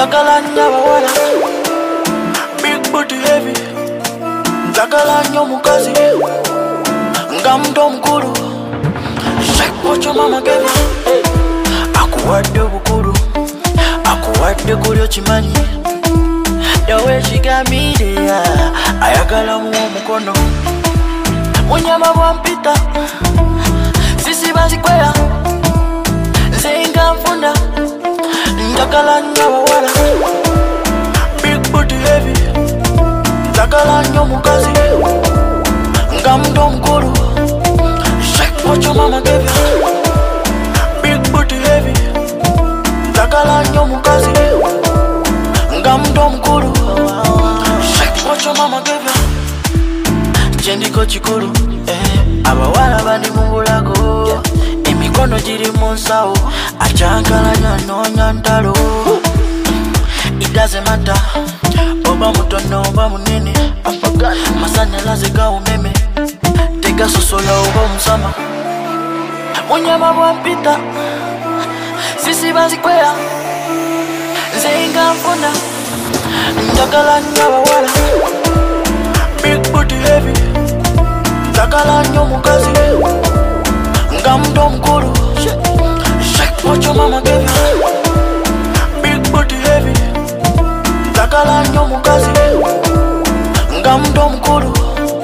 Njagala nnyo abawala, big booty heavy. Njagala nnyo mukazi nga muto mukulu. Shake what your mama gave you. Akuwadde obukulu, akuwadde kulyo kimanyi. The way she got me there, ayagala mu omukono. Munyama bwampita, sisi bazikwera, nze nga nfuna. Njagala nnyo abawala, big booty heavy. Njagala nnyo mukazi nga muto mukulu. Shake what your mama gave you. Big booty heavy. Njagala nnyo mukazi nga muto mukulu. Shake what your mama gave you. Kyendiko kikulu, abawala bali mu bulago, emikono giri mu nsawo, akyankalanya noonya ntalo. It doesn't matter, oba mutono oba munene, masanyalaze ga umeme, tegasosola oba omusama. Munyama bwampita, sisi bazikwera, nze nga nfuna. Njagala nnyo abawala, big booty heavy. Njagala nnyo mukazi nga muto mukulu. Shake what your mama gave you. Big booty heavy. Njagala nnyo mukazi nga muto mukulu.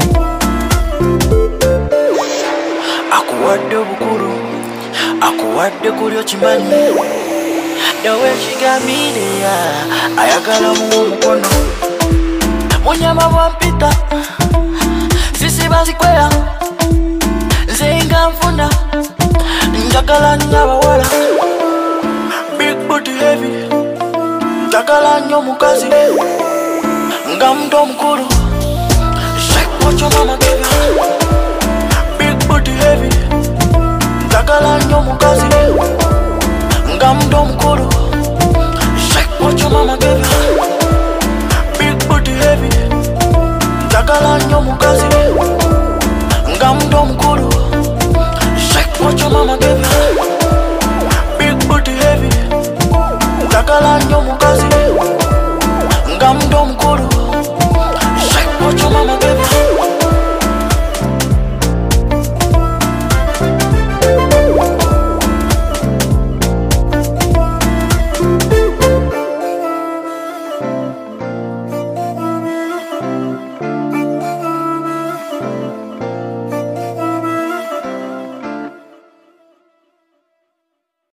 Akuwadde obukulu, akuwadde kulyo kimanyi. The way she got me there, ayagala mu omukono. Munyama bwampita, sisi bazikwera, nze nga nfuna. Njagala nnyo abawala, big booty heavy. Njagala nnyo mukazi nga muto mukulu. Shake what your mama gave you. Big booty heavy. Njagala nnyo mukazi nga muto mukulu. Shake what your mama gave you. Big booty heavy. Njagala nnyo mukazi nga muto mukulu. Shake what your mama gave you. Big booty heavy. Njagala nnyo mukazi nga muto mukulu. Shake what your mama gave you.